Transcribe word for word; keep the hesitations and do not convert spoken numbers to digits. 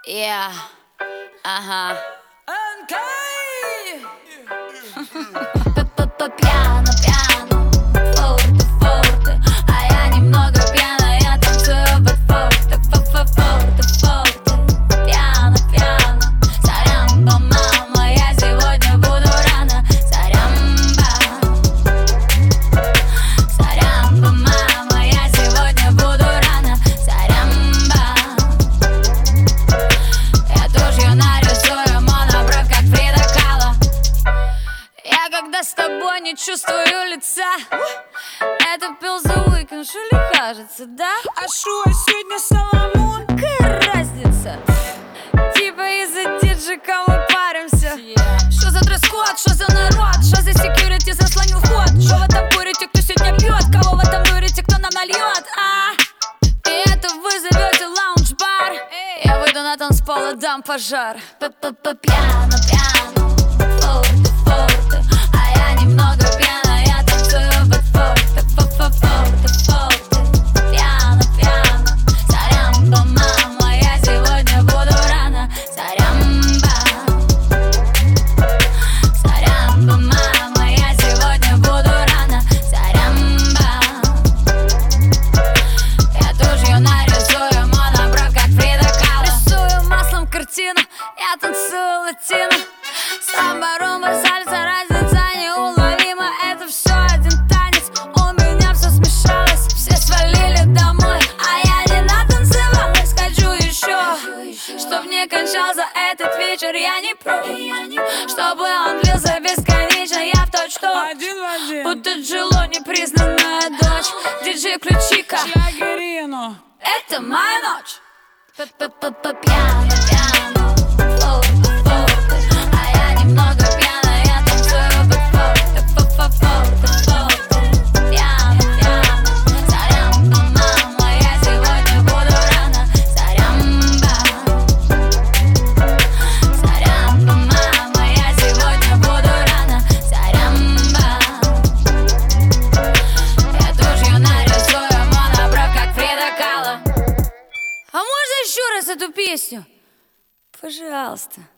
Yeah, ага. Пьяно, пьяно, форте, форте, а я немного пьяна, я танцую под форте, форте, форте, пьяно, пьяно, сорямба, мама, я сегодня буду рано, сорямба, сорямба, мама, я сегодня буду рано, сорямба. Я тушью нарисую монобровь, как Фрида Кало. Я когда с тобой не чувствую лица. Это пил The Weeknd, что ли, кажется, да? А шо, сегодня Соломон? Какая разница? Типа из-за диджика мы паримся. Что за дресс-код, что за народ? Что за секьюрити заслонил вход? Что вы там курите, кто сегодня пьет? Кого вы там дурите, кто нам нальет? А? И это вы зовете лаунж-бар. Я выйду на танцпол и дам пожар. Пьяно, пьяно, форте, форте, а я немного пьяна, я танцую под форте, форте, форте, пьяно, пьяно, сорямба, мама, я сегодня буду рано, сорямба, сорямба, мама, я сегодня буду рано, сорямба. Я тушью нарисую монобровь, как Фрида Кало. Рисую маслом картину, я танцую латино. Самба, румба, сальса, разница неуловима. Это все один танец, у меня все смешалось. Все свалили домой, а я не натанцевалась. Хочу еще, чтоб не кончался этот вечер. Я не против, чтобы он длился бесконечно. Я в точно Один в один. будто Джило, непризнанная дочь. Диджей, включи-ка, Чагирину. это моя ночь. Пьяно, пьяно, форте, форте, а я немного пьяна, я танцую под форте, форте, форте, пьяно, пьяно, сорямба, мама, я сегодня буду рано, сорямба, сорямба, мама, я сегодня буду рано, сорямба. Я тушью нарисую монобровь, как Фрида Кало. А можно еще раз эту песню? Пожалуйста.